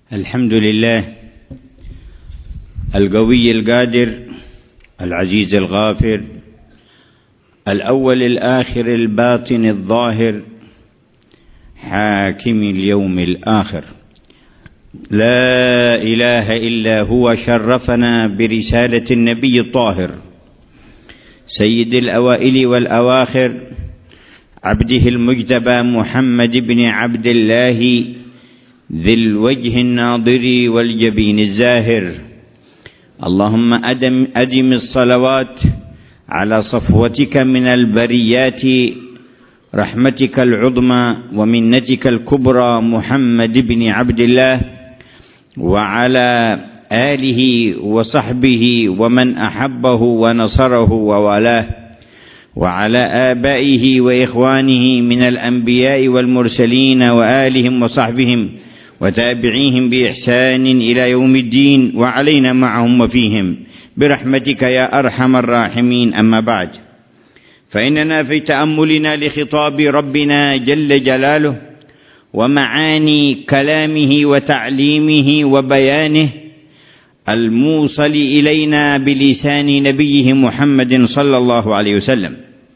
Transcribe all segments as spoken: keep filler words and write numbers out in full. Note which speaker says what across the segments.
Speaker 1: الحمد لله القوي القادر العزيز الغافر الأول الآخر الباطن الظاهر حاكم اليوم الآخر، لا إله إلا هو شرفنا برسالة النبي الطاهر سيد الأوائل والأواخر عبده المجتبى محمد بن عبد الله ذي الوجه الناظر والجبين الزاهر. اللهم أدم, أدم الصلوات على صفوتك من البريات رحمتك العظمى ومنتك الكبرى محمد بن عبد الله وعلى آله وصحبه ومن أحبه ونصره ووالاه، وعلى آبائه وإخوانه من الأنبياء والمرسلين وآلهم وصحبهم وتابعيهم بإحسان إلى يوم الدين، وعلينا معهم وفيهم برحمتك يا أرحم الراحمين. أما بعد، فإننا في تأملنا لخطاب ربنا جل جلاله ومعاني كلامه وتعليمه وبيانه الموصل إلينا بلسان نبيه محمد صلى الله عليه وسلم،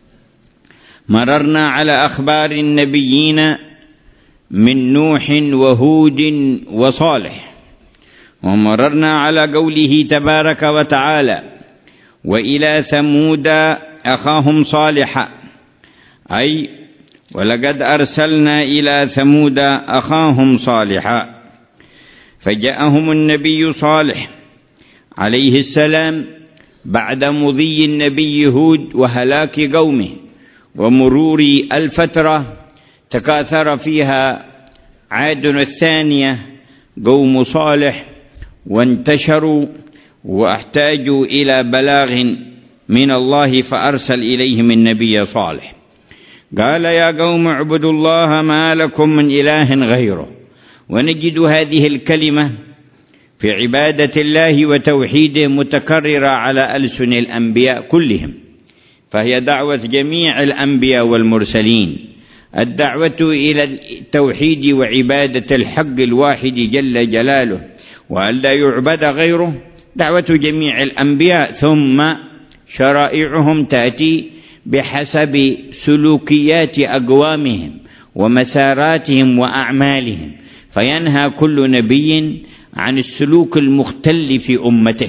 Speaker 1: مررنا على أخبار النبيين من نوح وهود وصالح، ومررنا على قوله تبارك وتعالى: وإلى ثمود أخاهم صالحا، أي ولقد أرسلنا إلى ثمود أخاهم صالحا، فجاءهم النبي صالح عليه السلام بعد مضي النبي هود وهلاك قومه ومرور الفترة تكاثر فيها عاد الثانية قوم صالح وانتشروا واحتاجوا إلى بلاغ من الله، فأرسل إليهم النبي صالح قال: يا قوم اعبدوا الله ما لكم من إله غيره. ونجد هذه الكلمة في عبادة الله وتوحيده متكررة على ألسن الأنبياء كلهم، فهي دعوة جميع الأنبياء والمرسلين، الدعوة إلى التوحيد وعبادة الحق الواحد جل جلاله وأن لا يعبد غيره، دعوة جميع الأنبياء، ثم شرائعهم تأتي بحسب سلوكيات أقوامهم ومساراتهم وأعمالهم، فينهى كل نبي عن السلوك المختل في أمته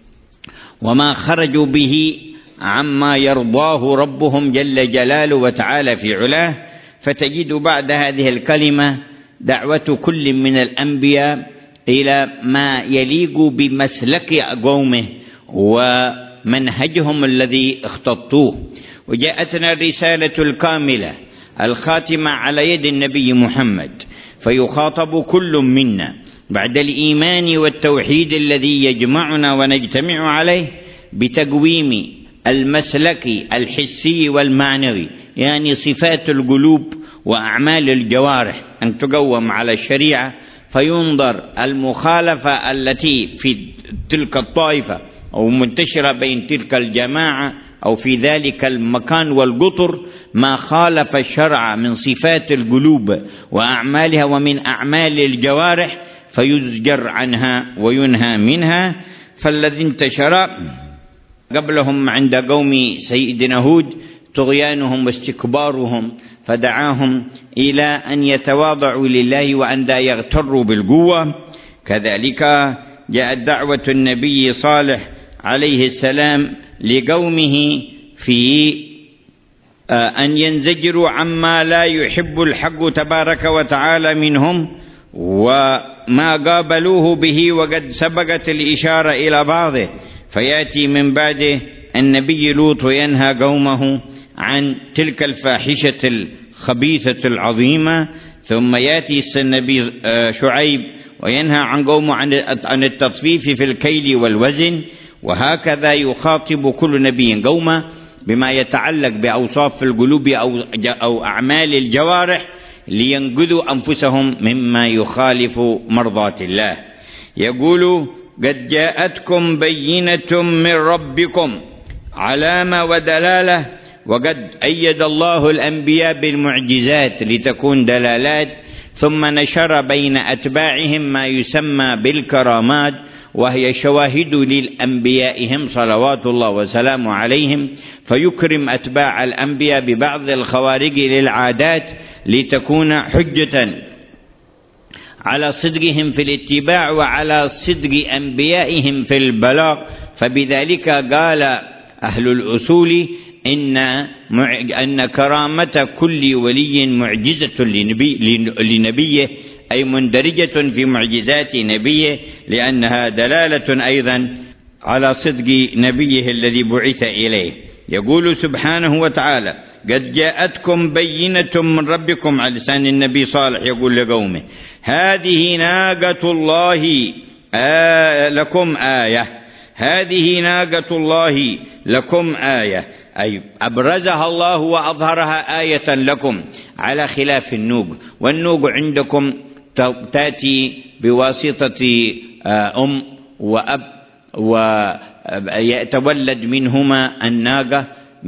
Speaker 1: وما خرجوا به عما يرضاه ربهم جل جلاله وتعالى في علاه. فتجد بعد هذه الكلمة دعوة كل من الأنبياء إلى ما يليق بمسلك قومه ومنهجهم الذي اختطوه. وجاءتنا الرسالة الكاملة الخاتمة على يد النبي محمد، فيخاطب كل منا بعد الإيمان والتوحيد الذي يجمعنا ونجتمع عليه بتقويم المسلك الحسي والمعنوي، يعني صفات القلوب وأعمال الجوارح أن تقوم على الشريعة، فينظر المخالفة التي في تلك الطائفة أو منتشرة بين تلك الجماعة أو في ذلك المكان والقطر ما خالف الشرع من صفات القلوب وأعمالها ومن أعمال الجوارح، فيزجر عنها وينهى منها. فالذي انتشر قبلهم عند قوم سيدنا هود طغيانهم واستكبارهم، فدعاهم إلى أن يتواضعوا لله وأن لا يغتروا بالقوة. كذلك جاءت دعوة النبي صالح عليه السلام لقومه في أن ينزجروا عما لا يحب الحق تبارك وتعالى منهم وما قابلوه به، وقد سبقت الإشارة إلى بعضه. فيأتي من بعده النبي لوط وينهى قومه عن تلك الفاحشة الخبيثة العظيمة، ثم يأتي النبي شعيب وينهى عن قومه عن التطفيف في الكيل والوزن، وهكذا يخاطب كل نبي قومه بما يتعلق بأوصاف القلوب أو أعمال الجوارح لينقذوا أنفسهم مما يخالف مرضاة الله. يقول: قد جاءتكم بينة من ربكم، علامة ودلالة، وقد أيد الله الأنبياء بالمعجزات لتكون دلالات ثم نشر بين أتباعهم ما يسمى بالكرامات، وهي شواهد للأنبيائهم صلوات الله وسلامه عليهم، فيكرم أتباع الأنبياء ببعض الخوارق للعادات لتكون حجة على صدقهم في الاتباع وعلى صدق أنبيائهم في البلاغ. فبذلك قال أهل الأصول إن أن كرامة كل ولي معجزة لنبي لنبيه، أي مندرجة في معجزات نبيه، لأنها دلالة أيضا على صدق نبيه الذي بعث إليه. يقول سبحانه وتعالى: قد جاءتكم بينة من ربكم، على لسان النبي صالح يقول لقومه: هذه ناقة الله آه لكم آية، هذه ناقة الله لكم آية، أي أبرزها الله وأظهرها آية لكم، على خلاف النوق. والنوق عندكم تأتي بواسطة أم وأب، ويتولد منهما الناقة،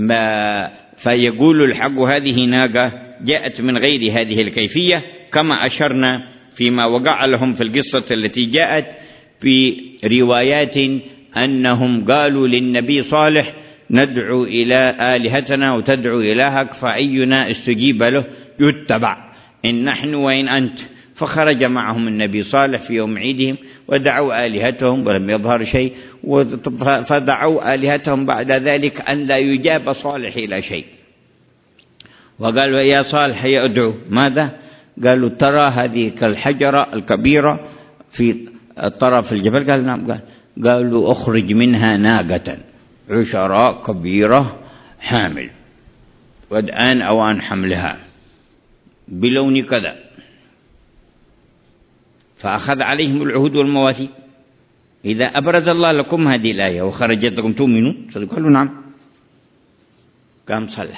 Speaker 1: فيقول الحق: هذه ناقة جاءت من غير هذه الكيفية، كما أشرنا فيما وقع لهم في القصة التي جاءت في روايات أنهم قالوا للنبي صالح: ندعو إلى آلهتنا وتدعو إلهك، فأينا استجيب له يتبع، إن نحن وإن أنت. فخرج معهم النبي صالح في يوم عيدهم ودعوا آلهتهم ولم يظهر شيء، فدعوا آلهتهم بعد ذلك أن لا يجاب صالح إلى شيء، وقالوا: يا صالح يدعو ماذا؟ قالوا: ترى هذه كالحجرة الكبيرة في طرف الجبل؟ قال: نعم. قال قالوا: أخرج منها ناقة عشراء كبيرة حامل، والآن أوان حملها بلون كذا. فأخذ عليهم العهود والمواثيق: إذا أبرز الله لكم هذه الآية وخرجت لكم تؤمنوا؟ قالوا: نعم. قام صلى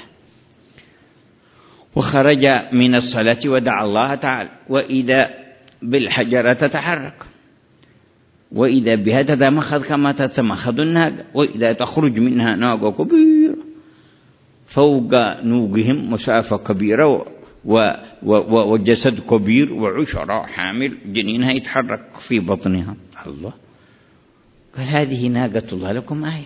Speaker 1: وخرج من الصلاة ودعا الله تعالى، وإذا بالحجرة تتحرك، وإذا بها تتمخض كما تتمخض الناقة، وإذا تخرج منها ناقة كبيرة فوق نوقهم مسافة كبيرة وجسد كبير وعشرة حامل، جنينها يتحرك في بطنها. الله قال: هذه ناقة الله لكم آية.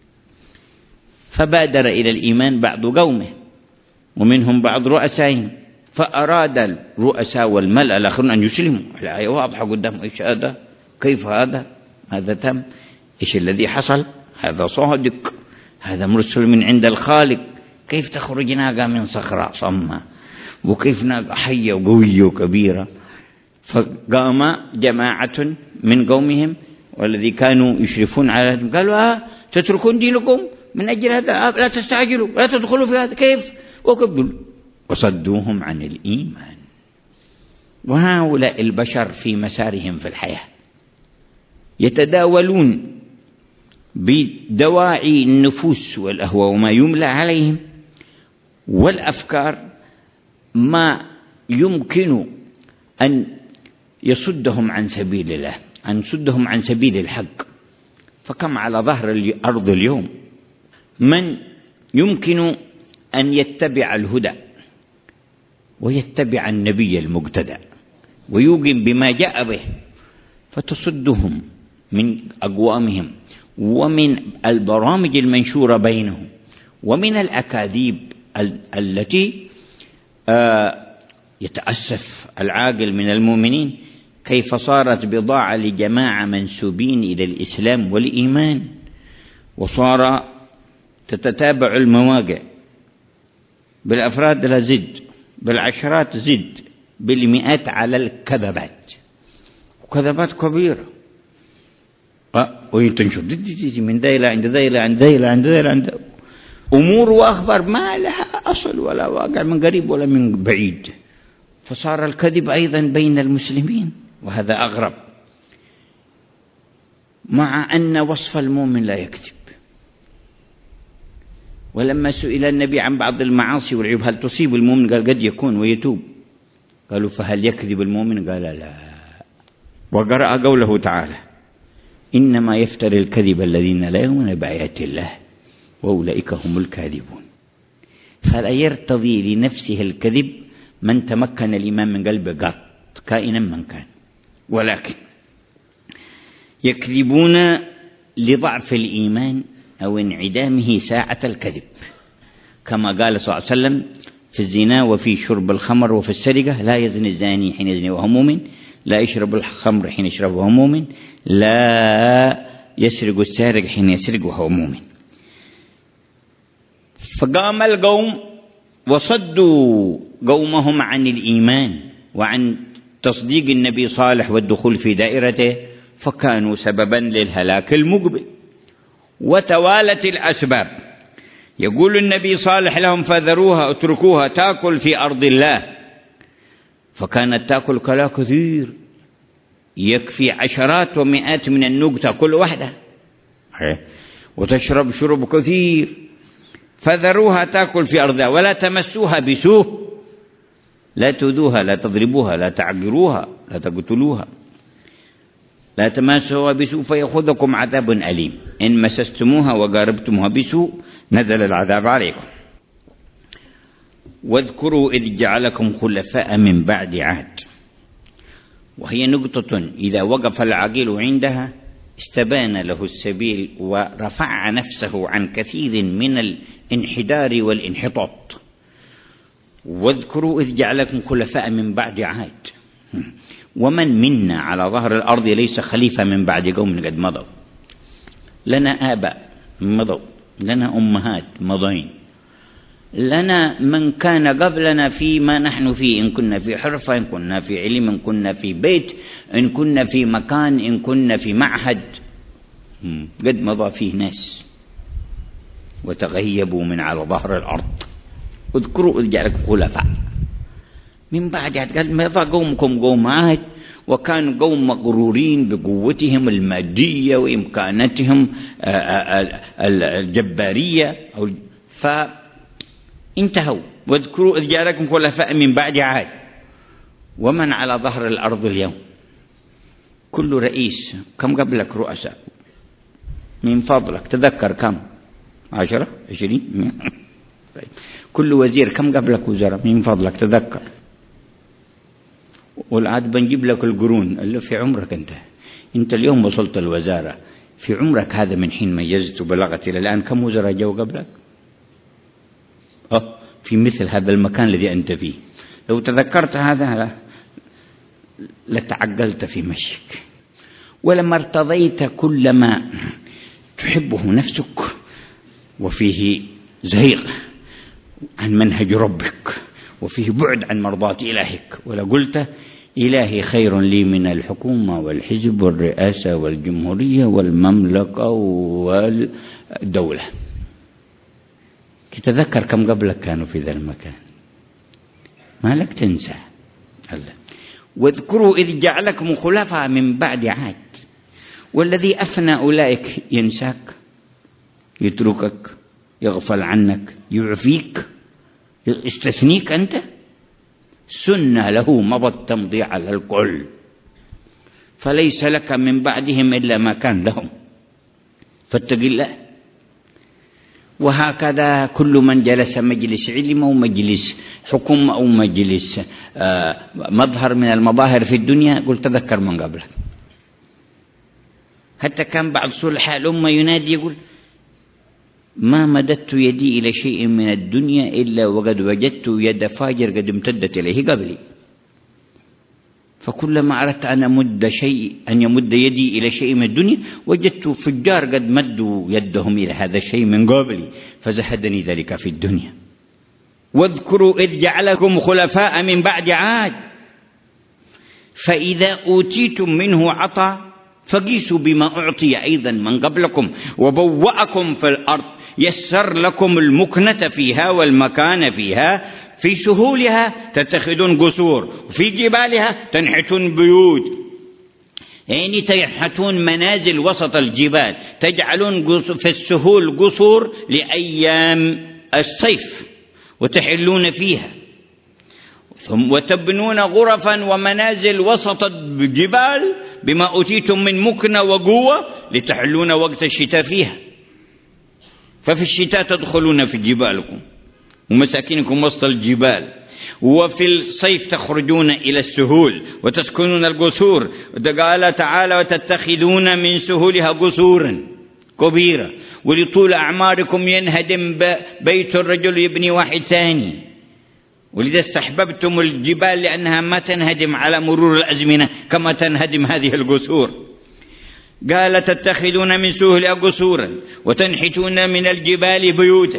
Speaker 1: فبادر إلى الإيمان بعض قومه ومنهم بعض رؤسائهم، فأراد الرؤساء والملأ الآخرون أن يسلموا. الآية واضحة قدامهم: إيش هذا؟ كيف هذا؟ ماذا تم؟ إيش الذي حصل؟ هذا صادق، هذا مرسل من عند الخالق. كيف تخرج ناقة من صخرة صمة؟ وكيف ناقة حية وقوية وكبيرة؟ فقام جماعة من قومهم والذي كانوا يشرفون على، قالوا: آه تتركون دينكم من أجل هذا؟ لا تستعجلوا، لا تدخلوا في هذا. كيف؟ وقبلوا وصدوهم عن الإيمان. وهؤلاء البشر في مسارهم في الحياة يتداولون بدواعي النفوس والأهواء وما يملى عليهم والأفكار ما يمكن أن يصدهم عن سبيل الله، أن يصدهم عن سبيل الحق. فكم على ظهر الأرض اليوم من يمكن أن يتبع الهدى ويتبع النبي المقتدى ويوقن بما جاء به، فتصدهم من أقوامهم ومن البرامج المنشورة بينهم ومن الأكاذيب التي يتأسف العاقل من المؤمنين كيف صارت بضاعة لجماعة منسوبين إلى الإسلام والإيمان، وصار تتتابع المواقع بالأفراد لا زد، بالعشرات زد، بالمئات على الكذبات، وكذبات كبيرة. ويتنشر من ذا إلى عند ذا إلى عند ذا إلى عند ذا إلى عند أمور وأخبار ما لها أصل ولا واقع من قريب ولا من بعيد. فصار الكذب أيضا بين المسلمين، وهذا أغرب، مع أن وصف المؤمن لا يكذب. ولما سئل النبي عن بعض المعاصي والعيوب هل تصيب المؤمن؟ قال: قد يكون ويتوب. قالوا: فهل يكذب المؤمن؟ قال: لا. وقرأ قوله تعالى: إنما يفتري الكذب الذين لا يؤمنون بآيات الله وأولئك هم الكاذبون. فلا يرتضي لنفسه الكذب من تمكن الإيمان من قلبه قط، كائنا من كان، ولكن يكذبون لضعف الإيمان أو انعدامه ساعة الكذب، كما قال صلى الله عليه وسلم في الزنا وفي شرب الخمر وفي السرقة: لا يزني الزاني حين يزني وهو مؤمن، لا يشرب الخمر حين يشرب وهو مؤمن، لا يسرق السارق حين يسرق وهو مؤمن. فقام القوم وصدوا قومهم عن الإيمان وعن تصديق النبي صالح والدخول في دائرته، فكانوا سببا للهلاك المقبل. وتوالت الأسباب. يقول النبي صالح لهم: فذروها اتركوها تأكل في أرض الله، فكانت تأكل كلا كثير، يكفي عشرات ومئات من النوق تأكل واحدة، وتشرب شرب كثير. فذروها تأكل في أرضها ولا تمسوها بسوء، لا تؤذوها، لا تضربوها، لا تعقروها، لا تقتلوها، لا تمسوها بسوء فيأخذكم عذاب أليم، إن مسستموها وقاربتموها بسوء نزل العذاب عليكم. واذكروا إذ جعلكم خلفاء من بعد عاد، وهي نقطة إذا وقف العاقل عندها استبان له السبيل ورفع نفسه عن كثير من الانحدار والانحطاط. واذكروا إذ جعلكم خلفاء من بعد عاد. ومن منا على ظهر الأرض ليس خليفة من بعد قوم قد مضوا. لنا آباء مضوا، لنا أمهات مضين، لنا من كان قبلنا فيما نحن فيه، إن كنا في حرفة، إن كنا في علم، إن كنا في بيت، إن كنا في مكان، إن كنا في معهد، قد مضى فيه ناس وتغيبوا من على ظهر الأرض. اذكروا إذ جعلكم خلفاء من بعد عاد. قال: مضى قومكم قوم عاد، وكانوا قوم مغرورين بقوتهم المادية وإمكاناتهم الجبارية، فانتهوا. واذكروا إذ جعلكم خلفاء من بعد عاد. ومن على ظهر الأرض اليوم؟ كل رئيس كم قبلك رؤساء؟ من فضلك تذكر كم؟ عشرة عشرين طيب. كل وزير كم قبلك وزراء؟ من فضلك تذكر. والعاد بنجيب لك القرون اللي في عمرك أنت أنت اليوم وصلت الوزارة، في عمرك هذا من حين ميزت وبلغت إلى الآن كم وزراء جو قبلك؟ أه في مثل هذا المكان الذي أنت فيه. لو تذكرت هذا لتعقلت في مشيك، ولما ارتضيت كل ما تحبه نفسك وفيه زهيق عن منهج ربك وفيه بعد عن مرضاة إلهك، ولا قلت: إلهي خير لي من الحكومة والحزب والرئاسة والجمهورية والمملكة والدولة. تتذكر كم قبلك كانوا في ذا المكان، ما لك تنسى. الله. واذكروا إذ جعلكم خلفاء من بعد عاد. والذي أفنى أولئك ينساك، يتركك، يغفل عنك، يعفيك، يستثنيك أنت. سنة له مضت تمضي على الكل، فليس لك من بعدهم إلا ما كان لهم، فاتق الله. وهكذا كل من جلس مجلس علم أو مجلس حكم أو مجلس آه مظهر من المظاهر في الدنيا، قل تذكر من قبلك. حتى كان بعض صلح الأمة ينادي يقول: ما مددت يدي إلى شيء من الدنيا إلا وقد وجدت يد فاجر قد امتدت إليه قبلي. فكلما أردت أن أمد شيء أن يمد يدي إلى شيء من الدنيا وجدت فجار قد مدوا يدهم إلى هذا الشيء من قبلي، فزهدني ذلك في الدنيا. واذكروا إذ جعلكم خلفاء من بعد عاد، فإذا أوتيتم منه عطا فقيسوا بما أعطي أيضا من قبلكم وبوأكم في الأرض، يسر لكم المكنة فيها والمكان فيها، في سهولها تتخذون قصور، وفي جبالها تنحتون بيوت، يعني تنحتون منازل وسط الجبال، تجعلون في السهول قصور لأيام الصيف وتحلون فيها، ثم وتبنون غرفا ومنازل وسط الجبال بما أوتيتم من مكنة وقوة لتحلون وقت الشتاء فيها. ففي الشتاء تدخلون في جبالكم ومساكنكم وسط الجبال، وفي الصيف تخرجون إلى السهول وتسكنون القصور. قال تعالى وتتخذون من سهولها قصورا كبيرة ولطول أعماركم ينهدم بيت الرجل يبني واحد ثاني، ولذا استحببتم الجبال لأنها ما تنهدم على مرور الأزمنة كما تنهدم هذه القصور. قال تتخذون من سهولها قصورا وتنحتون من الجبال بيوتا.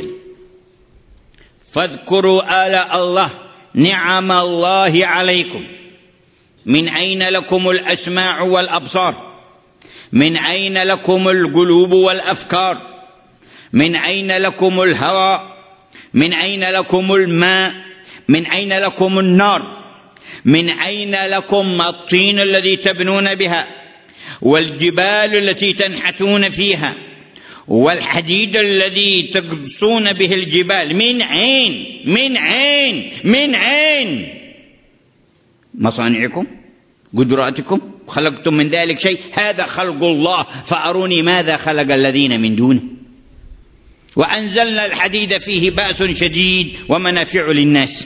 Speaker 1: فاذكروا آلاء الله نعم الله عليكم. من أين لكم الأسماع والأبصار؟ من أين لكم القلوب والأفكار؟ من أين لكم الهواء؟ من أين لكم الماء؟ من أين لكم النار؟ من أين لكم الطين الذي تبنون بها والجبال التي تنحتون فيها والحديد الذي تقصون به الجبال؟ من عين من عين من عين مصانعكم قدراتكم خلقتم من ذلك شيء؟ هذا خلق الله، فأروني ماذا خلق الذين من دونه. وأنزلنا الحديد فيه بأس شديد ومنافع للناس.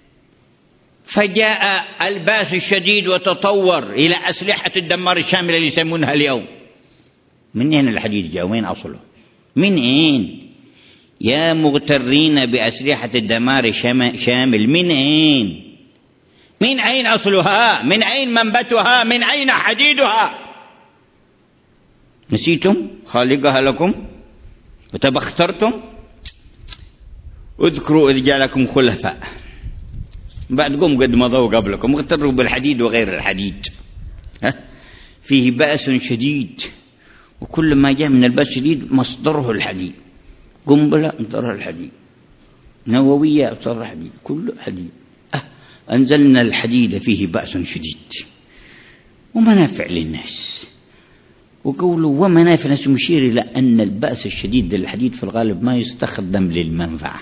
Speaker 1: فجاء الباس الشديد وتطور إلى أسلحة الدمار الشاملة اللي يسمونها اليوم. من أين الحديد جاء؟ وين أصله؟ من أين يا مغترين بأسلحة الدمار الشامل؟ من أين؟ من أين أصلها؟ من أين منبتها؟ من أين حديدها؟ نسيتم خالقها لكم وتبخترتم. اذكروا إذ جعلكم خلفاء بعدكم قد مضوا قبلكم اغتروا بالحديد وغير الحديد. فيه بأس شديد، وكل ما جاء من البأس الشديد مصدره الحديد. قنبلة مصدرها الحديد، نووية مصدرها الحديد، كله حديد. أه أنزلنا الحديد فيه بأس شديد ومنافع للناس. وقولوا ومنافع الناس مشير إلى أن البأس الشديد للحديد في الغالب ما يستخدم للمنفعة،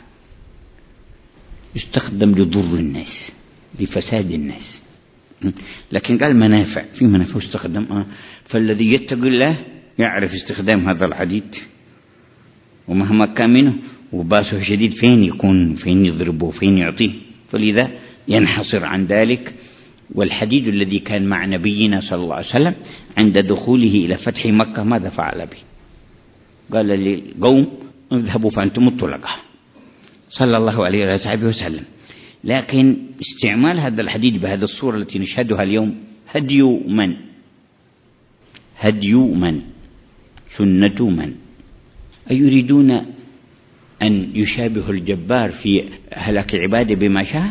Speaker 1: يستخدم لضر الناس لفساد الناس. لكن قال منافع، في منافع يستخدم. آه. فالذي يتقي الله يعرف استخدام هذا الحديد ومهما كان منه وباسه شديد فين يكون، فين يضربه، فين يعطيه. فلذا ينحصر عن ذلك. والحديد الذي كان مع نبينا صلى الله عليه وسلم عند دخوله إلى فتح مكة ماذا فعل به؟ قال للقوم اذهبوا فأنتم الطلقاء صلى الله عليه وصحبه وسلم. لكن استعمال هذا الحديد بهذه الصورة التي نشهدها اليوم هدي من؟ هدي من؟ سنة من؟ أيريدون أن يشابه الجبار في هلاك عباده بما شاء؟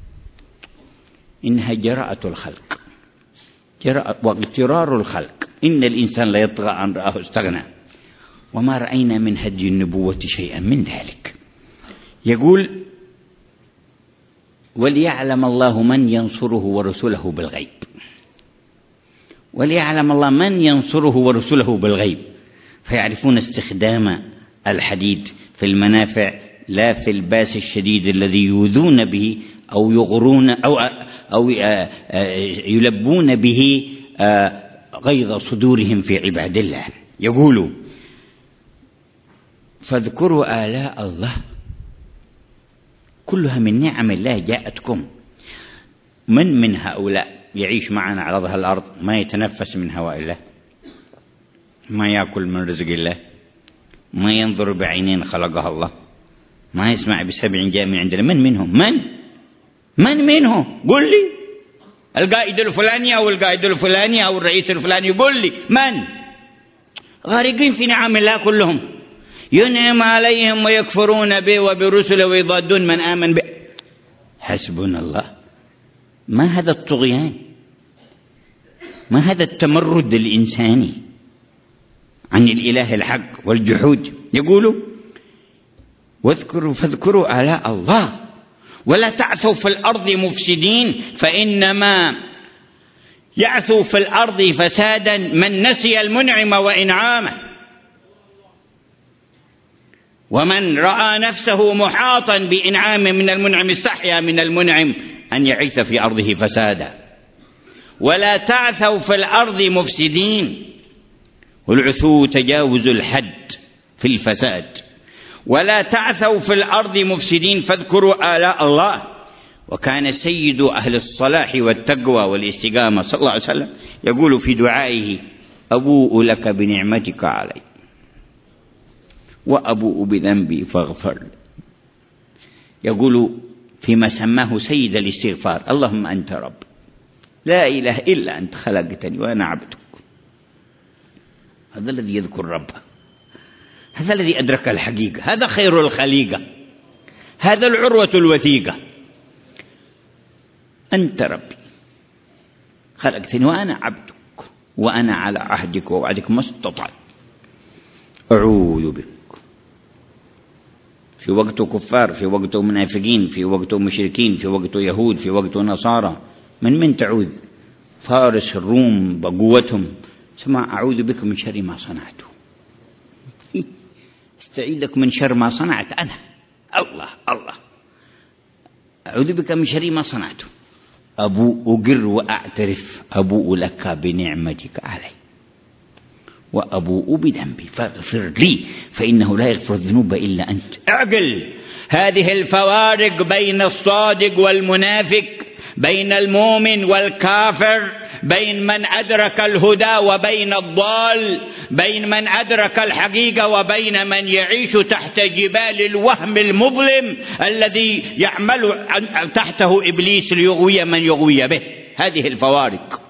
Speaker 1: إنها جراءة الخلق، جراءة واغترار الخلق. إن الإنسان لا يطغى عن رآه استغنى، وما رأينا من هدي النبوة شيئا من ذلك. يقول وليعلم الله من ينصره ورسله بالغيب. وليعلم الله من ينصره ورسله بالغيب، فيعرفون استخدام الحديد في المنافع لا في الباس الشديد الذي يؤذون به أو يغرون أو أو يلبون به غيظ صدورهم في عباد الله. يقولوا فاذكروا آلاء الله كلها من نعم الله جاءتكم. من من هؤلاء يعيش معنا على ظهر الأرض ما يتنفس من هواء الله، ما يأكل من رزق الله، ما ينظر بعينين خلقها الله، ما يسمع بسبع جاء من عندنا؟ من منهم؟ من من منهم؟ قل لي. القائد الفلاني أو القائد الفلاني أو الرئيس الفلاني، قل لي من؟ غارقين في نعم الله كلهم، ينعم عليهم ويكفرون به وبرسله ويضادون من آمن به. حسبنا الله. ما هذا الطغيان؟ ما هذا التمرد الإنساني عن الإله الحق والجحود؟ يقولوا واذكروا فاذكروا آلاء الله ولا تعثوا في الأرض مفسدين، فإنما يعثوا في الأرض فسادا من نسي المنعم وإنعامه، ومن رأى نفسه محاطا بإنعام من المنعم استحيا من المنعم أن يعيث في أرضه فسادا. ولا تعثوا في الأرض مفسدين، والعثو تجاوز الحد في الفساد. ولا تعثوا في الأرض مفسدين، فاذكروا آلاء الله وكان سيد أهل الصلاح والتقوى والاستقامة صلى الله عليه وسلم يقول في دعائه: أبوء لك بنعمتك علي وأبوء بذنبي فاغفر لي. يقول فيما سماه سيد الاستغفار: اللهم أنت رب لا إله إلا أنت خلقتني وأنا عبدك. هذا الذي يذكر ربه، هذا الذي أدرك الحقيقة، هذا خير الخليقة، هذا العروة الوثيقة. أنت ربي خلقتني وأنا عبدك وأنا على عهدك ووعدك ما استطعت. أعوذ بك. في وقت كفار، في وقت منافقين، في وقت مشركين، في وقت يهود، في وقت نصارى. من من تعوذ؟ فارس الروم بقوتهم. سمع: أعوذ بك من شر ما صنعته. استعيذك من شر ما صنعت أنا. الله الله. أعوذ بك من شر ما صنعته. أبوء أقر وأعترف أبوء لك بنعمتك علي وأبوء بذنبي فاغفر لي فإنه لا يغفر الذنوب إلا أنت. اعقل هذه الفوارق بين الصادق والمنافق، بين المؤمن والكافر، بين من أدرك الهدى وبين الضال، بين من أدرك الحقيقة وبين من يعيش تحت جبال الوهم المظلم الذي يعمل تحته إبليس ليغوي من يغوي به. هذه الفوارق.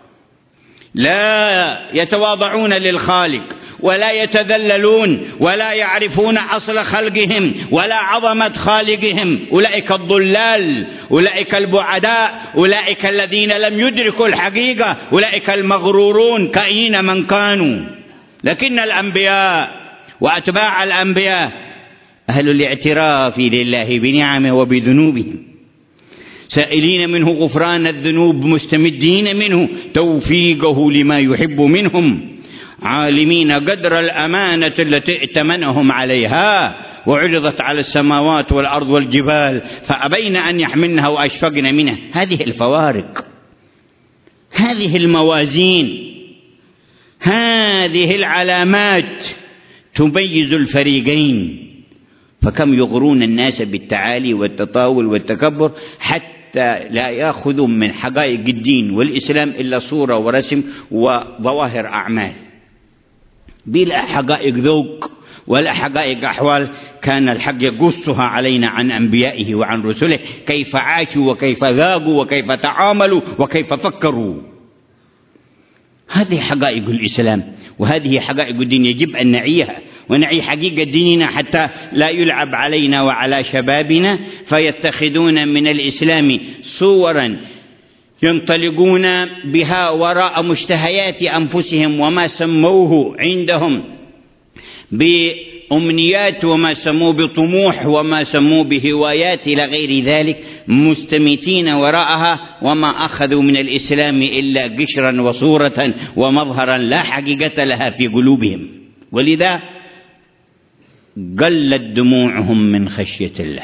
Speaker 1: لا يتواضعون للخالق ولا يتذللون ولا يعرفون أصل خلقهم ولا عظمة خالقهم. أولئك الضلال، أولئك البعداء، أولئك الذين لم يدركوا الحقيقة، أولئك المغرورون كائن من كانوا. لكن الأنبياء وأتباع الأنبياء أهل الاعتراف لله بنعمه وبذنوبهم، سائلين منه غفران الذنوب، مستمدين منه توفيقه لما يحب منهم، عالمين قدر الأمانة التي ائتمنهم عليها وعرضت على السماوات والأرض والجبال فأبين أن يحملنها وأشفقن منها. هذه الفوارق، هذه الموازين، هذه العلامات تميز الفريقين. فكم يغرون الناس بالتعالي والتطاول والتكبر حتى لا يأخذوا من حقائق الدين والإسلام إلا صورة ورسم وظواهر أعمال بلا حقائق ذوق ولا حقائق أحوال. كان الحق يقصها علينا عن أنبيائه وعن رسله، كيف عاشوا وكيف ذاقوا وكيف تعاملوا وكيف فكروا. هذه حقائق الإسلام وهذه حقائق الدين، يجب أن نعيها ونعي حقيقة ديننا حتى لا يلعب علينا وعلى شبابنا فيتخذون من الإسلام صورا ينطلقون بها وراء مشتهيات أنفسهم وما سموه عندهم بأمنيات وما سموه بطموح وما سموه بهوايات إلى غير ذلك، مستميتين وراءها وما أخذوا من الإسلام إلا قشرا وصورة ومظهرا لا حقيقة لها في قلوبهم. ولذا قلت دموعهم من خشية الله،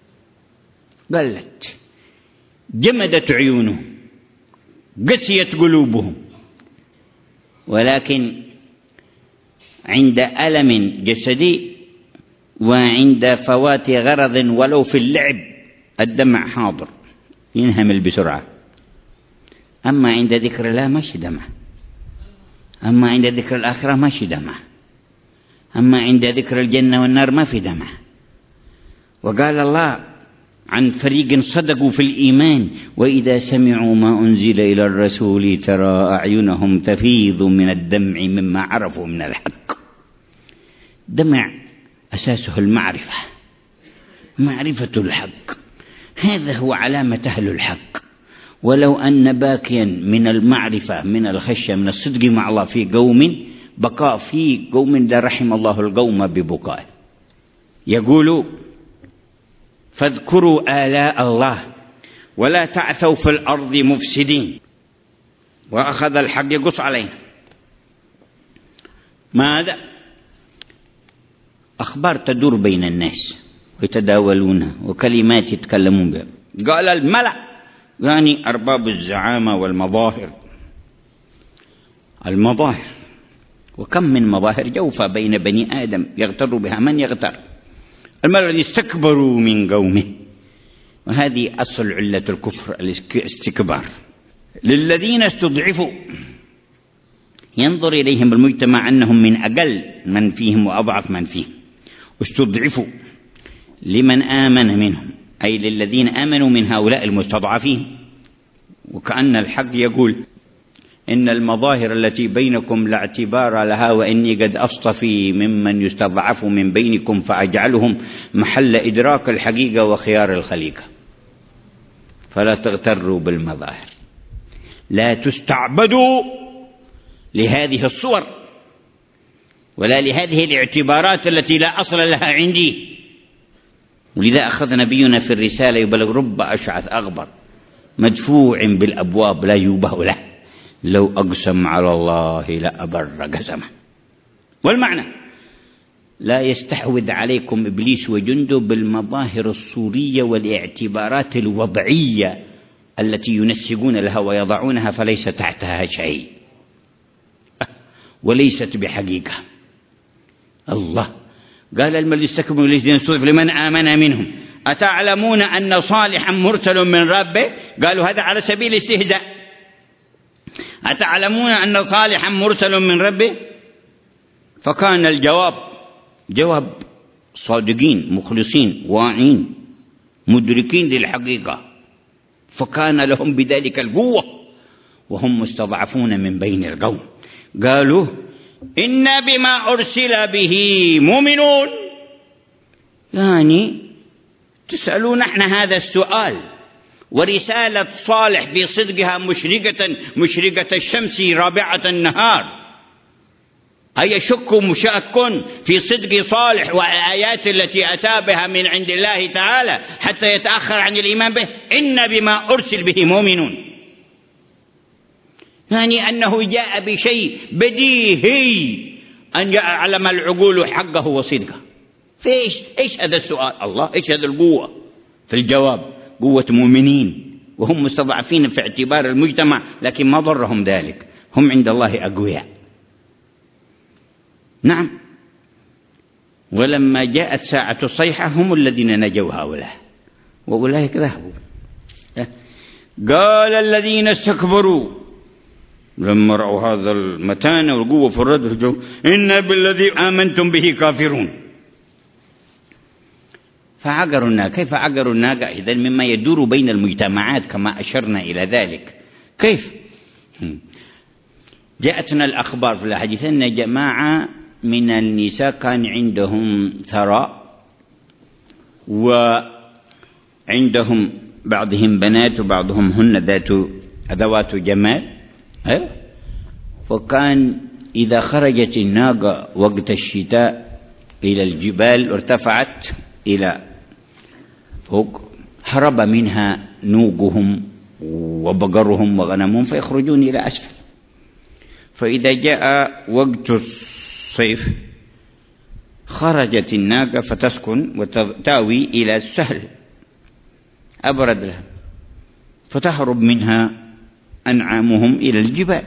Speaker 1: قلت، جمدت عيونهم، قسيت قلوبهم. ولكن عند ألم جسدي وعند فوات غرض ولو في اللعب الدمع حاضر ينهمل بسرعة. أما عند ذكر الله ماشي دمع، أما عند ذكر الآخرة ماشي دمع، أما عند ذكر الجنة والنار ما في دمع. وقال الله عن فريق صدقوا في الإيمان: وإذا سمعوا ما أنزل إلى الرسول ترى أعينهم تفيض من الدمع مما عرفوا من الحق. دمع أساسه المعرفة، معرفة الحق، هذا هو علامة أهل الحق. ولو أن باكيا من المعرفة من الخشية من الصدق مع الله في قوم بقاء في قوم لا رحم الله القوم ببكاء. يقول: فاذكروا آلاء الله ولا تعثوا في الأرض مفسدين. وأخذ الحق يقص علينا. ماذا؟ أخبار تدور بين الناس ويتداولونها وكلمات يتكلمون بها. قال الملأ، يعني أرباب الزعامة والمظاهر، المظاهر، وكم من مظاهر جوفة بين بني آدم يغتر بها من يغتر. الملأ الذين استكبروا من قومه وهذه أصل علة الكفر الاستكبار. للذين استضعفوا ينظر إليهم المجتمع أنهم من أقل من فيهم وأضعف من فيهم. استضعفوا لمن آمن منهم، أي للذين آمنوا من هؤلاء المستضعفين. وكأن الحق يقول إن المظاهر التي بينكم لا اعتبار لها، وإني قد أصطفي ممن يستضعف من بينكم فأجعلهم محل إدراك الحقيقة وخيار الخليقة. فلا تغتروا بالمظاهر، لا تستعبدوا لهذه الصور ولا لهذه الاعتبارات التي لا أصل لها عندي. ولذا أخذ نبينا في الرسالة يبلغ رب أشعث أغبر مدفوع بالأبواب لا يوبه له، لو أقسم على الله لأبر قسمه. والمعنى لا يستحوذ عليكم إبليس وجنده بالمظاهر الصورية والاعتبارات الوضعية التي ينسقون لها ويضعونها فليس تحتها شيء وليست بحقيقة. الله قال الملك استكبروا الذين استضعفوا لمن آمن منهم أتعلمون أن صالحا مرسل من ربه؟ قالوا هذا على سبيل الاستهزاء. أتعلمون أن صالحا مرسل من ربه؟ فكان الجواب جواب صادقين مخلصين واعين مدركين للحقيقة، فكان لهم بذلك القوة وهم مستضعفون من بين القوم. قالوا إنا بما أرسل به مؤمنون. يعني تسألون نحن هذا السؤال، ورسالة صالح في صدقها مشرقة مشرقة الشمس رابعة النهار. أي شك مشاك في صدق صالح والآيات التي أتى بها من عند الله تعالى حتى يتأخر عن الإيمان به؟ إن بما أرسل به مؤمنون، يعني أنه جاء بشيء بديهي أن يعلم العقول حقه وصدقه. فإيش إيش هذا السؤال؟ الله إيش هذا القوة في الجواب؟ قوة مؤمنين وهم مستضعفين في اعتبار المجتمع، لكن ما ضرهم ذلك، هم عند الله أقوياء. نعم. ولما جاءت ساعة الصيحة هم الذين نجوا هؤلاء وأولئك ذهبوا. قال الذين استكبروا لما رأوا هذا المتانة والقوة في الرد إن بالذي آمنتم به كافرون. فعقروا الناقة. كيف عقروا الناقة؟ إذن مما يدور بين المجتمعات كما أشرنا إلى ذلك. كيف؟ جاءتنا الأخبار في الحديث أن جماعة من النساء كان عندهم ثراء وعندهم بعضهم بنات وبعضهم هن ذات ذوات جمال. فكان إذا خرجت الناقة وقت الشتاء إلى الجبال وارتفعت إلى فوق هرب منها نوقهم وبقرهم وغنمهم فيخرجون إلى أسفل. فإذا جاء وقت الصيف خرجت الناقة فتسكن وتاوي إلى السهل أبرد لها، فتهرب منها أنعامهم إلى الجبال.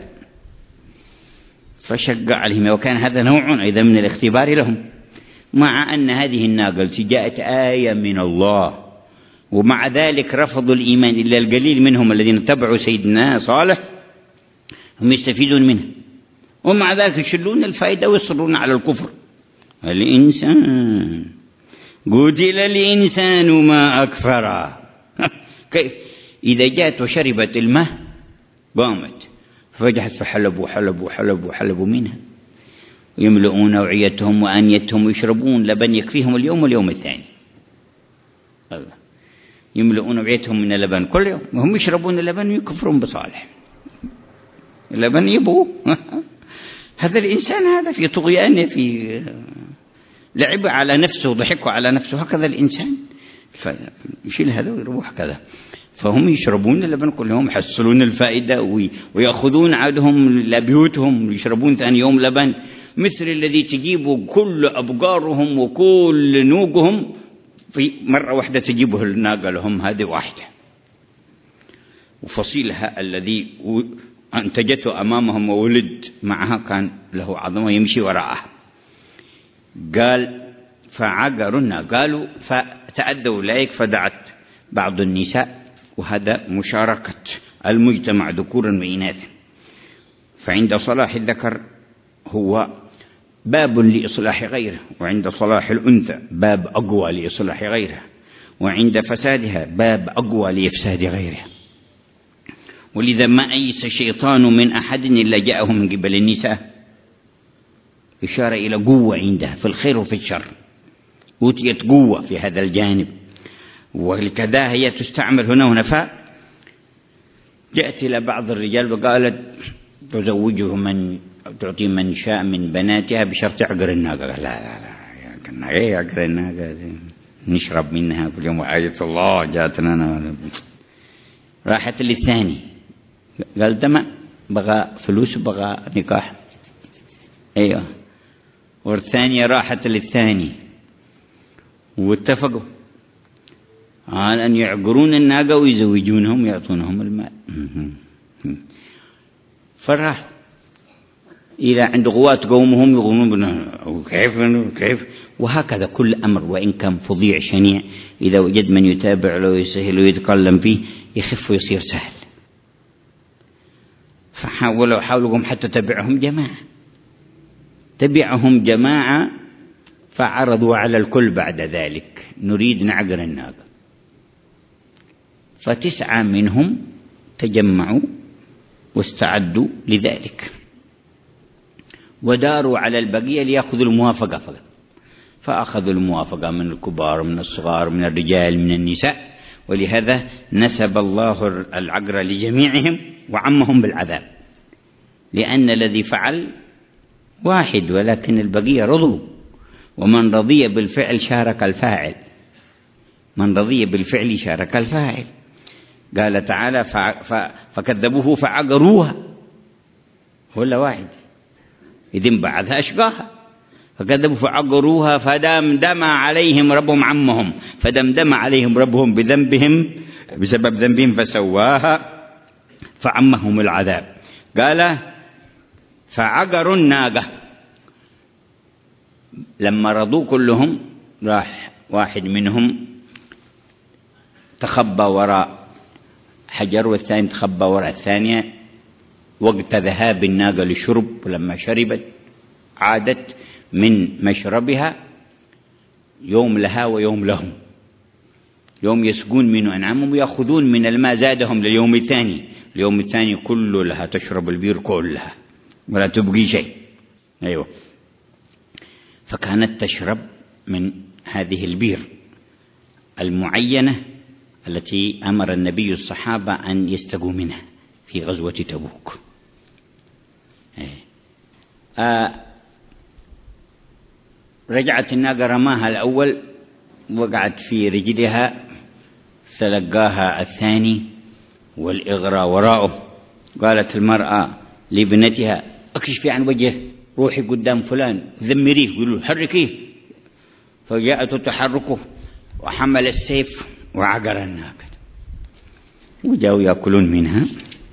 Speaker 1: فشق عليهم، وكان هذا نوع أيضا من الاختبار لهم، مع أن هذه الناقة التي جاءت آية من الله، ومع ذلك رفضوا الإيمان إلا القليل منهم الذين اتبعوا سيدنا صالح، هم يستفيدون منه، ومع ذلك يشلون الفائدة ويصرون على الكفر. الإنسان قتل الإنسان ما أكفره. كيف إذا جاءت وشربت الماء قامت فجحت فحلبوا حلبوا حلبوا حلبوا منها، يملؤون أوعيتهم وآنيتهم ويشربون لبن يكفيهم اليوم واليوم الثاني. يملؤون أوعيتهم من اللبن كل يوم، وهم يشربون اللبن ويكفرون بصالح. اللبن يبوه. هذا الإنسان هذا في طغيانه، في لعب على نفسه وضحكوا على نفسه. هكذا الإنسان فيشيل هذا ويروح كذا. فهم يشربون اللبن كل يوم، يحصلون الفائدة ويأخذون عادهم لبيوتهم ويشربون ثاني يوم لبن، مثل الذي تجيب كل أبقارهم وكل نوقهم في مرة واحدة تجيبه الناقة لهم هذه واحدة، وفصيلها الذي أنتجته أمامهم وولد معها كان له عظمة يمشي وراءها. قال فعقرنا، قالوا فتأدوا إليك فدعت بعض النساء، وهذا مشاركة المجتمع ذكورا وإناثا. فعند صلاح الذكر هو باب لإصلاح غيره، وعند صلاح الأنثى باب أقوى لإصلاح غيرها، وعند فسادها باب أقوى لإفساد غيرها. ولذا ما أيس الشيطان من أحد إلا جاءه من قبل النساء، إشارة إلى قوة عندها في الخير وفي الشر، أوتيت قوة في هذا الجانب، وكذا هي تستعمل هنا وهنا. فجاءت إلى بعض الرجال وقالت تزوجه من تعطي من شاء من بناتها بشرط عقر الناقة. لا لا لا، ايه عقر الناقة نشرب منها كل يوم، آية الله جاتنا. راحت للثاني قال تمام، بغى فلوس بغى نكاح. ايوه. والثانية راحت للثاني واتفقوا على أن يعقرون الناقة ويزوجونهم ويعطونهم المال. فراح إلى عند غوات قومهم يقولون بنا كيف كيف. وهكذا كل أمر وإن كان فظيع شنيع، إذا وجد من يتابع له ويسهل ويتكلم فيه يخف ويصير سهل. فحاولوا حاولهم حتى تبعهم جماعة تبعهم جماعة فعرضوا على الكل بعد ذلك نريد نعقر الناقة. فتسعة منهم تجمعوا واستعدوا لذلك، وداروا على البقية ليأخذوا الموافقة فقط. فأخذوا الموافقة من الكبار من الصغار من الرجال من النساء، ولهذا نسب الله العقر لجميعهم وعمهم بالعذاب، لأن الذي فعل واحد ولكن البقية رضوا. ومن رضي بالفعل شارك الفاعل، من رضي بالفعل شارك الفاعل. قال تعالى فكذبوه فعقروها، ولا واحد إذن بعثها أشقاها. فكذبوا فعقروها فدمدم عليهم ربهم عمهم فدمدم عليهم ربهم بذنبهم بسبب ذنبهم فسواها فعمهم العذاب. قال فعقروا الناقة. لما رضوا كلهم راح واحد منهم تخبى وراء حجر، والثاني تخبى وراء الثانية وقت ذهاب الناقة للشرب. ولما شربت عادت من مشربها، يوم لها ويوم لهم، يوم يسقون منه أنعامهم ويأخذون من الماء زادهم لليوم الثاني، اليوم الثاني كله لها تشرب البير كلها ولا تبقي شيء. أيوة. فكانت تشرب من هذه البير المعينة التي أمر النبي الصحابة أن يستقوا منها في غزوة تبوك. آه رجعت الناقة رماها الأول وقعت في رجلها، تلقاها الثاني والإغراء وراءه. قالت المرأة لابنتها اكشفي عن وجهه، روحي قدام فلان ذمريه يقولوا حركيه. فجاءت تحركه وحمل السيف وعقر الناقة وجاءوا يأكلون منها.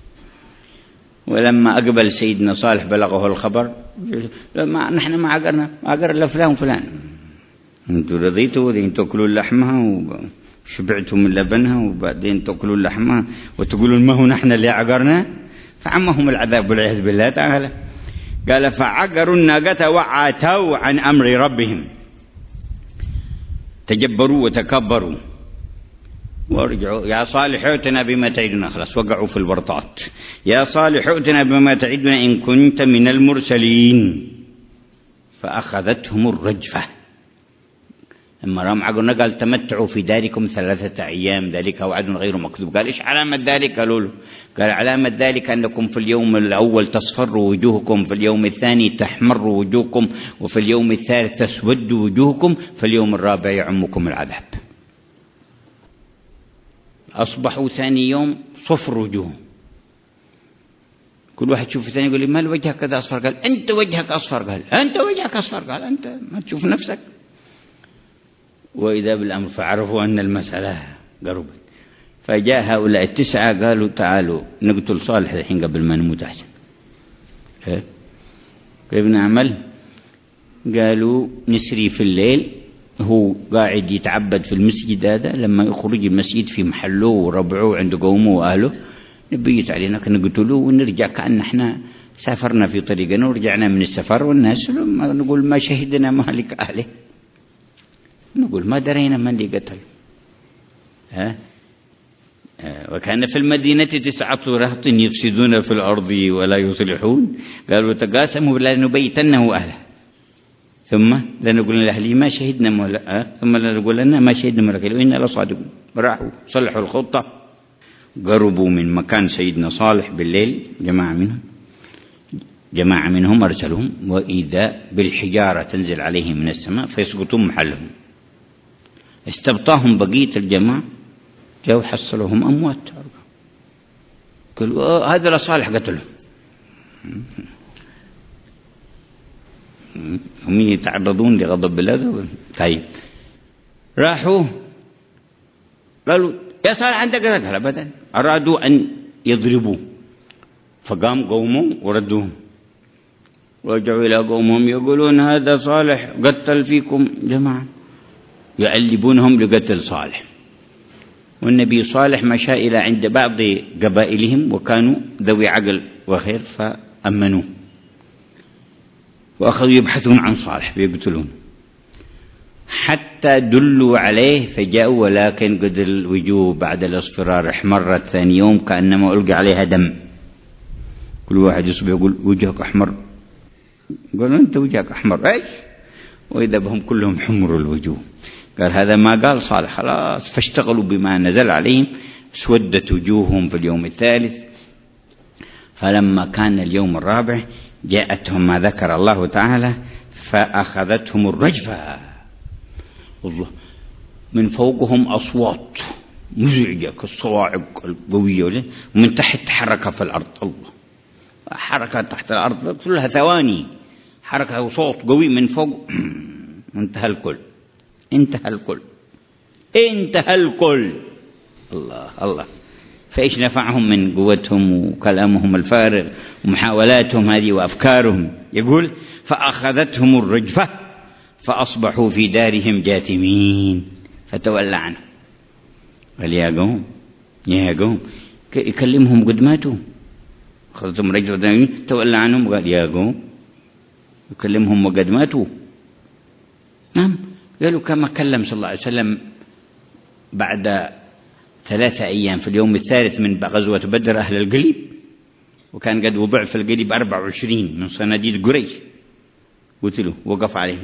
Speaker 1: ولما أقبل سيدنا صالح بلغه الخبر، ما نحن ما عقرنا، عقر إلا فلان وفلان. أنتوا رضيتوا وبعدين تأكلون لحمها وشبعتوا من لبنها وبعدين تأكلون لحمها وتقولون ما هو نحن اللي عقرنا. فعمهم العذاب والعياذ بالله تعالى. قال فعقروا الناقة وعاتوا عن أمر ربهم، تجبروا وتكبروا وارجعوا. يا صالح ائتنا بما تعدنا. خلاص وقعوا في الورطات. يا صالح ائتنا بما تعدنا إن كنت من المرسلين. فأخذتهم الرجفة. لما رام عقرنا قال تمتعوا في داركم ثلاثة أيام ذلك وعد غير مكذوب. قال إيش علامة ذلك؟ قالوا له قال علامة ذلك أنكم في اليوم الأول تصفر وجوهكم، في اليوم الثاني تحمر وجوهكم، وفي اليوم الثالث تسود وجوهكم، في اليوم الرابع يعمكم العذاب. أصبحوا ثاني يوم صفر وجوه. كل واحد يشوف الثاني يقول لي ما وجهك كذا أصفر؟ قال أنت وجهك أصفر. قال أنت وجهك أصفر. قال أنت ما تشوف نفسك. وإذا بالأمر فعرفوا أن المسألة قربت. فجاء هؤلاء التسعة قالوا تعالوا نقتل صالح الحين قبل ما نموت أحسن. كيف نعمل؟ قالوا نسري في الليل هو قاعد يتعبد في المسجد هذا، لما يخرج المسجد في محله وربعه عند قومه وأهله نبيت علينا نقتلوه ونرجع كأن احنا سافرنا في طريقنا ورجعنا من السفر، والناس نقول ما شهدنا مهلك أهله، نقول ما درينا من اللي قتل. ها؟ وكان في المدينة تسعة رهط يفسدون في الأرض ولا يصلحون، قالوا تقاسموا لنبيتنه أهله، ثم لنقول لأهله ما شهدنا مهلك، ثم لنقول لنا ما شهدنا مهلك وإنا لصادقون. راحوا صلحوا الخطة، قربوا من مكان سيدنا صالح بالليل، جماعة منهم جماعة منهم أرسلهم، وإذا بالحجارة تنزل عليهم من السماء فيسقطون محلهم. استبطاهم بقية الجماعة، جاءوا حصلوهم أموات، قالوا هذا لصالح قتلهم. هم يتعرضون لغضب الله. طيب راحوا قالوا يا صالح أنت قتلت، أبدا، أرادوا أن يضربوه، فقام قومه وردوهم، رجعوا إلى قومهم يقولون هذا صالح قتل فيكم جماعة، يعلبونهم لقتل صالح. والنبي صالح مشى إلى عند بعض قبائلهم وكانوا ذوي عقل وخير فأمنوه، وأخذوا يبحثون عن صالح بيقتلون حتى دلوا عليه فجاءوا، ولكن قد الوجوه بعد الاصفرار احمرت ثاني يوم كأنما ألقى عليها دم. كل واحد يصبح يقول وجهك أحمر، قالوا أنت وجهك أحمر إيش؟ وإذا بهم كلهم حمر الوجوه. قال هذا ما قال صالح، خلاص. فاشتغلوا بما نزل عليهم، اسودت وجوههم في اليوم الثالث. فلما كان اليوم الرابع جاءتهم ما ذكر الله تعالى فأخذتهم الرجفة، الله من فوقهم أصوات مزعجة كالصواعق القوية، ومن تحت حركة في الأرض، الله حركة تحت الأرض كلها ثواني، حركة وصوت قوي من فوق. انتهى الكل، انتهى الكل، انتهى الكل. الله الله. فإيش نفعهم من قوتهم وكلامهم الفارغ ومحاولاتهم هذه وأفكارهم؟ يقول فأخذتهم الرجفة فأصبحوا في دارهم جاثمين فتولى عنهم. قال يا قوم يا قوم، يكلمهم قد ماتوا، أخذتهم رجفة تولى عنهم، قال يا قوم يكلمهم وقد ماتوا. نعم، قالوا كما كلم صلى الله عليه وسلم بعد ثلاثة أيام في اليوم الثالث من غزوة بدر أهل القليب، وكان قد وضع في القليب أربعة وعشرين من صناديد قريش، قتلوا وقف عليهم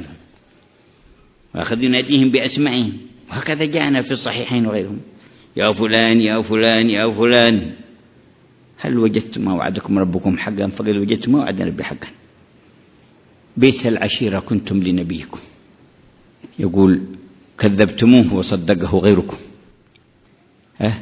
Speaker 1: وأخذ يناديهم بأسمائهم. وهكذا جاءنا في الصحيحين وغيرهم، يا فلان يا فلان يا فلان هل وجدتم ما وعدكم ربكم حقا؟ فقد وجدتم ما وعدنا ربي حقا. بئس العشيرة كنتم لنبيكم، يقول كذبتموه وصدقه غيركم، أه؟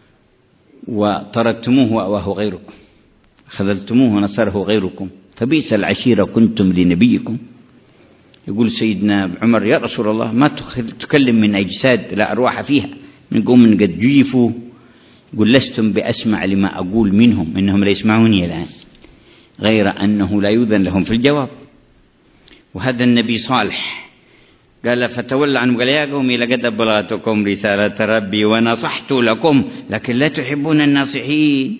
Speaker 1: وطردتموه وأواه غيركم، خذلتموه ونصره غيركم، فبئس العشيرة كنتم لنبيكم. يقول سيدنا عمر يا رسول الله ما تكلم من أجساد لا أرواح فيها، من قوم قد جيفوا، يقول لستم بأسمع لما أقول منهم، إنهم لا يسمعوني الآن، غير أنه لا يؤذن لهم في الجواب. وهذا النبي صالح قال فتولى عنهم، قال يا قومي لقد أبلغتكم رسالة ربي ونصحت لكم لكن لا تحبون الناصحين.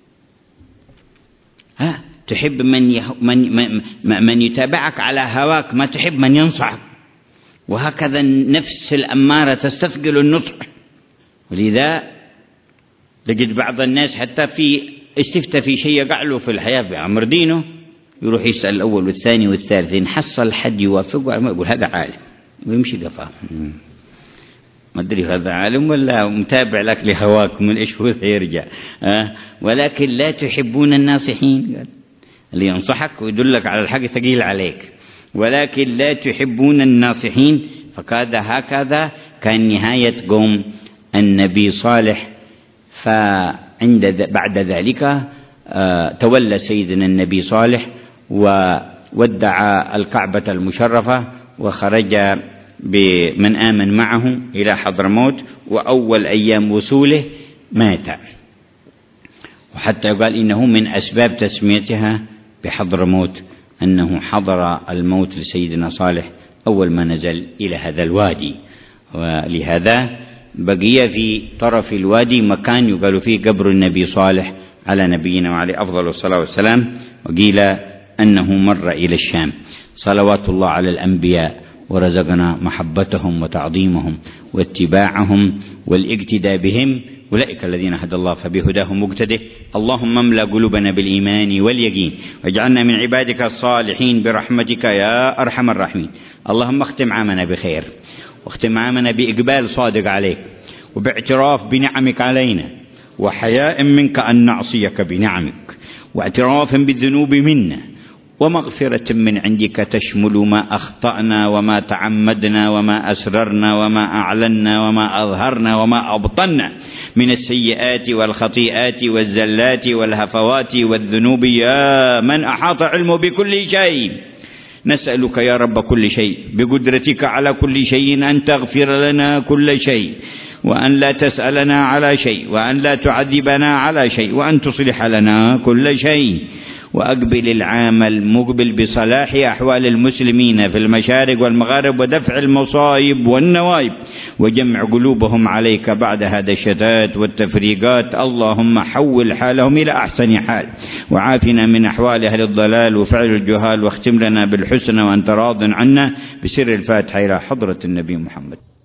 Speaker 1: ها تحب من, يه... من... من... من يتابعك على هواك، ما تحب من ينصحك. وهكذا النفس الأمارة تستثقل النصح. ولذا تجد بعض الناس حتى في استفتى في شيء يقع له في الحياة في أمر دينه، يروح يسأل الأول والثاني والثالث، إن حصل حد يوافقه يقول هذا عالم ويمشي قفاه، ما أدري هذا عالم ولا متابع لك لهواك من إيش هو يرجع. أه؟ ولكن لا تحبون الناصحين، قال اللي ينصحك ويدلك على الحق ثقيل عليك، ولكن لا تحبون الناصحين. فكاد هكذا كان نهاية قوم النبي صالح. فعند بعد ذلك أه تولى سيدنا النبي صالح وودع الكعبة المشرفة وخرج بمن آمن معه إلى حضرموت، وأول أيام وصوله مات. وحتى يقال إنه من أسباب تسميتها بحضرموت أنه حضر الموت لسيدنا صالح أول ما نزل إلى هذا الوادي. ولهذا بقي في طرف الوادي مكان يقال فيه قبر النبي صالح على نبينا وعليه أفضل الصلاة والسلام، وقيل أنه مر إلى الشام. صلوات الله على الأنبياء، ورزقنا محبتهم وتعظيمهم واتباعهم والاقتداء بهم، أولئك الذين هدى الله فبهداهم مقتده. اللهم املأ قلوبنا بالإيمان واليقين، واجعلنا من عبادك الصالحين برحمتك يا أرحم الراحمين. اللهم اختم عامنا بخير، واختم عامنا بإقبال صادق عليك، وباعتراف بنعمك علينا، وحياء منك أن نعصيك بنعمك، واعتراف بالذنوب منا، ومغفرة من عندك تشمل ما أخطأنا وما تعمدنا وما أسررنا وما أعلنا وما أظهرنا وما أبطنا من السيئات والخطيئات والزلات والهفوات والذنوب، يا من أحاط علمه بكل شيء. نسألك يا رب كل شيء بقدرتك على كل شيء أن تغفر لنا كل شيء، وأن لا تسألنا على شيء، وأن لا تعذبنا على شيء، وأن تصلح لنا كل شيء. وأقبل العام المقبل بصلاح أحوال المسلمين في المشارق والمغارب، ودفع المصائب والنوائب، وجمع قلوبهم عليك بعد هذا الشتات والتفريقات. اللهم حول حالهم إلى أحسن حال، وعافنا من أحوال أهل الضلال وفعل الجهال، واختم لنا بالحسنى وأنت راض عنا، بسر الفاتحة إلى حضرة النبي محمد.